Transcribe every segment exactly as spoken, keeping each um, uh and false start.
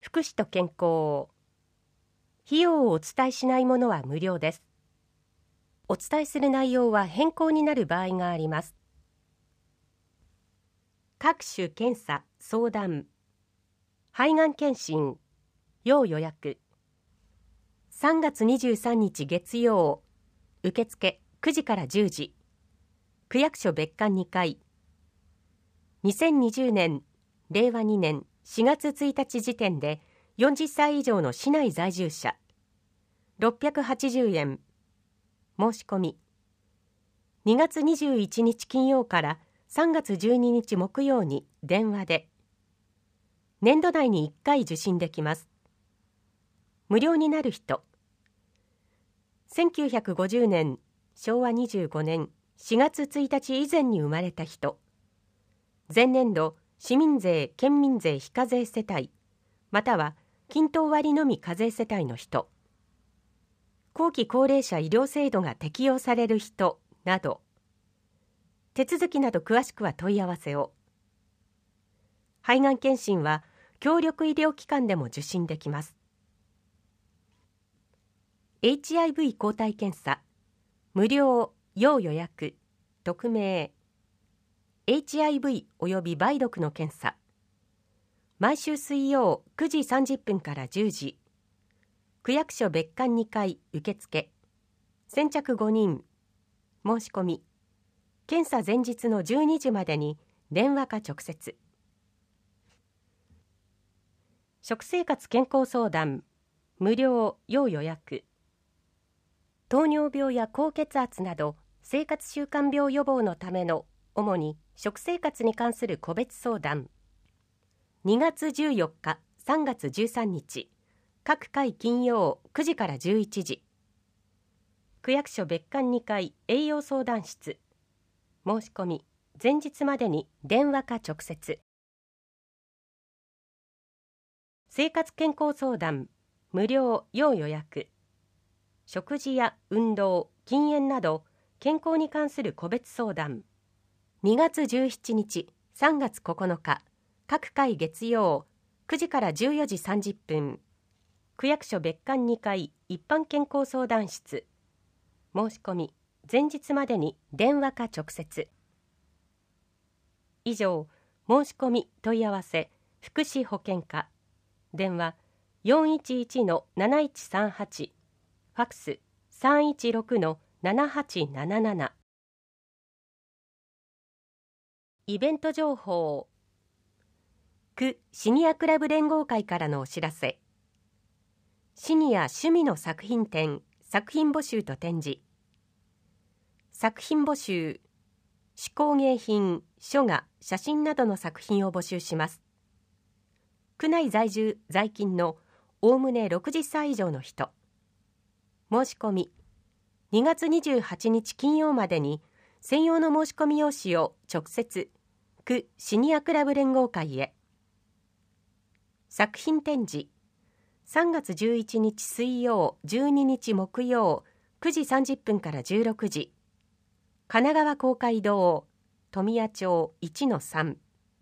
福祉と健康。費用をお伝えしないものは無料です。お伝えする内容は変更になる場合があります。各種検査、相談、肺がん検診、要予約。さんがつにじゅうさんにち月曜、受付くじからじゅうじ、区役所別館にかい。にせんにじゅうねん、れいわにねんしがつついたち時点でよんじゅっさい以上の市内在住者、ろっぴゃくはちじゅうえん。申し込み。にがつにじゅういちにち金曜からさんがつじゅうににち木曜に電話で。年度内にいっかい受診できます。無料になる人。せんきゅうひゃくごじゅうねん、しょうわにじゅうごねんしがつついたち以前に生まれた人。前年度、市民税・県民税非課税世帯、または均等割のみ課税世帯の人。後期高齢者医療制度が適用される人など。手続きなど詳しくは問い合わせを。肺がん検診は協力医療機関でも受診できます。エイチアイブイ 抗体検査、無料、要予約、匿名。エイチアイブイ および梅毒の検査。毎週水曜くじさんじゅっぷんからじゅうじ。区役所別館にかい受付。先着ごにん。申し込み。検査前日のじゅうにじまでに電話か直接。食生活健康相談、無料、要予約。糖尿病や高血圧など生活習慣病予防のための主に食生活に関する個別相談。にがつじゅうよっか、さんがつじゅうさんにち、各回金曜くじからじゅういちじ。区役所別館にかい栄養相談室。申し込み、前日までに電話か直接。生活健康相談、無料、要予約。食事や運動、禁煙など健康に関する個別相談。にがつじゅうしちにち、さんがつここのか、各回月曜くじからじゅうよじさんじゅっぷん。区役所別館にかい一般健康相談室。申し込み、前日までに電話か直接。以上、申し込み問い合わせ福祉保健課。電話 よんいちいちのなないちさんはち、ファクス さんいちろくのななはちなななな。イベント情報。区シニアクラブ連合会からのお知らせ。シニア趣味の作品展、作品募集と展示。作品募集。手工芸品、書画、写真などの作品を募集します。区内在住在勤のおおむねろくじゅっさい以上の人。申し込み。にがつにじゅうはちにち金曜までに専用の申し込み用紙を直接区シニアクラブ連合会へ。作品展示。さんがつじゅういちにち水曜、じゅうににち木曜くじさんじゅっぷんからじゅうろくじ。神奈川公会堂富谷町 いちのさん。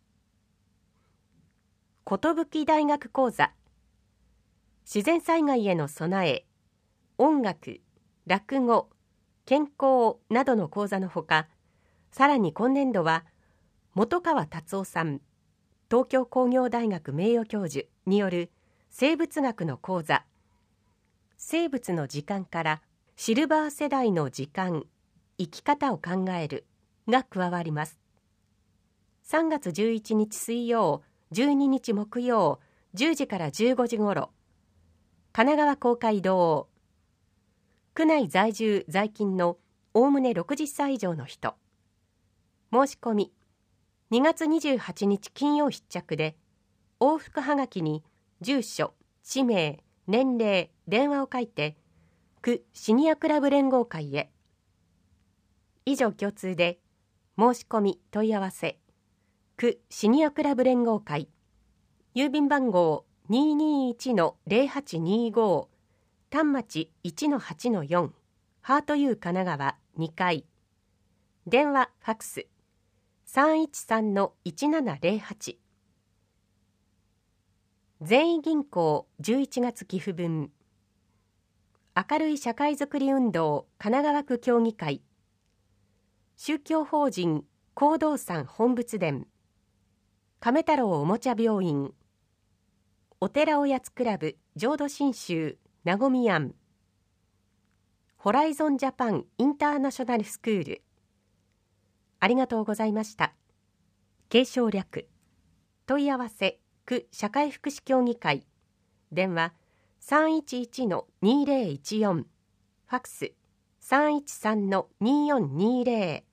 寿大学講座。自然災害への備え、音楽、落語、健康などの講座のほか、さらに今年度は本川達夫さん、東京工業大学名誉教授による生物学の講座、生物の時間からシルバー世代の時間、生き方を考えるが加わります。さんがつじゅういちにち水曜、じゅうににち木曜じゅうじからじゅうごじごろ、神奈川公会堂。区内在住在勤のおおむねろくじゅっさい以上の人。申し込み。にがつにじゅうはちにち金曜必着で、往復はがきに住所、氏名、年齢、電話を書いて、区シニアクラブ連合会へ。以上共通で、申し込み問い合わせ区シニアクラブ連合会、郵便番号 にーにーいちのぜろはちにーご、丹町 いちのはちのよん、ハートユー神奈川にかい、電話ファクス さんいちさんのいちななぜろはち。 善意銀行じゅういちがつ寄付分、明るい社会づくり運動神奈川区協議会、宗教法人行道山本仏殿、亀太郎おもちゃ病院、お寺おやつクラブ浄土真宗なごみ庵、ホライゾンジャパンインターナショナルスクール。ありがとうございました。継承略。問い合わせ区社会福祉協議会、電話 さんいちいちのにぜろいちよん、ファクス さんいちさんのによんにぜろ。